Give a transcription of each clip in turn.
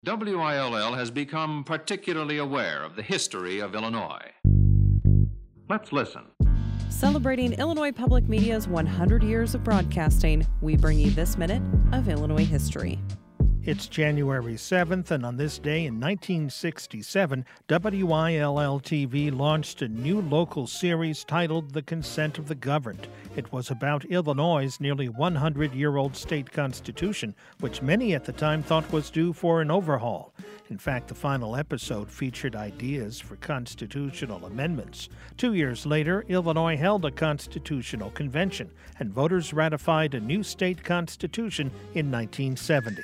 WILL has become particularly aware of the history of Illinois. Let's listen. Celebrating Illinois Public Media's 100 years of broadcasting, we bring you this minute of Illinois history. It's January 7th, and on this day in 1967, WILL-TV launched a new local series titled The Consent of the Governed. It was about Illinois' nearly 100-year-old state constitution, which many at the time thought was due for an overhaul. In fact, the final episode featured ideas for constitutional amendments. 2 years later, Illinois held a constitutional convention, and voters ratified a new state constitution in 1970.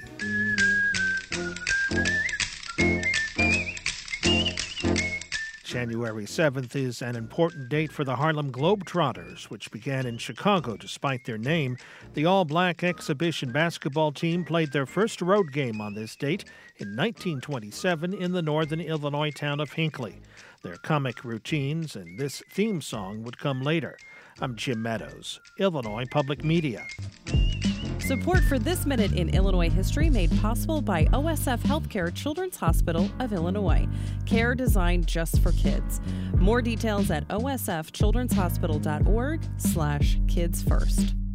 January 7th is an important date for the Harlem Globetrotters, which began in Chicago despite their name. The all-black exhibition basketball team played their first road game on this date in 1927 in the northern Illinois town of Hinckley. Their comic routines and this theme song would come later. I'm Jim Meadows, Illinois Public Media. Support for This Minute in Illinois History made possible by OSF Healthcare Children's Hospital of Illinois. Care designed just for kids. More details at osfchildrenshospital.org/kidsfirst.